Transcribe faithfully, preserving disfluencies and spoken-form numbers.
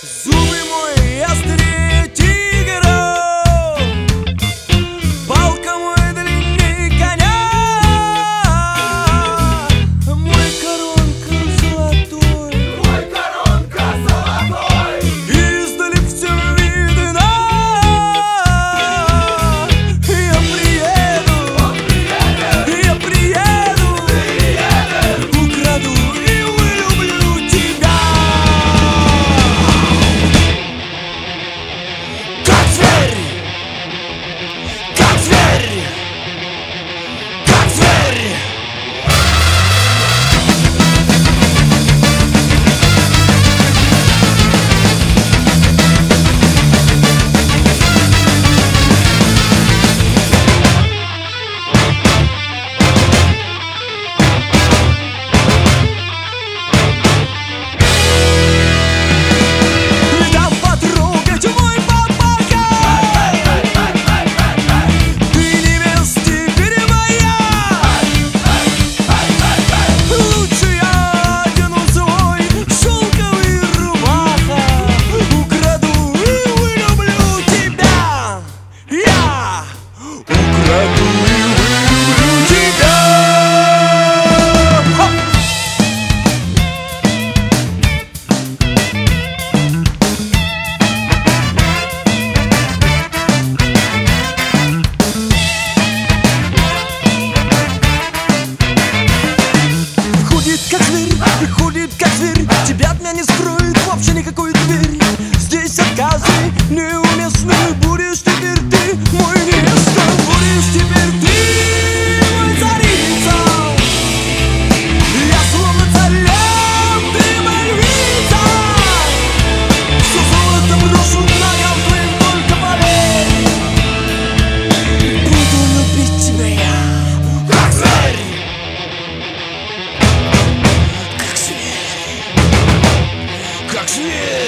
Зубы мой острее тигра, палка мой длиннее коня, мой коронка золотой, мой коронка золотой. издали всем видно. Я приеду, Он приедет, я приеду, приедет. украду и вылюблю тебя. Как зверь, как зверь, как зверь. Дам потрогать мой папаха, ты невеста теперь моя. Лучше я одену свой шелковый рубаха, украду и вылюблю тебя. Я украду и вылюблю тебя. Ха! Ходит как зверь, и ходит как зверь, тебя от меня не скроет вообще никакой дверь. Здесь отказы неуместны, будешь теперь ты мой невеста, будешь теперь ты мой царица. Я словно царем, ты моя львица. Все золото брошу к ногам твоим, только поверь, буду любить тебя я, как зверь. Как зверь, как зверь.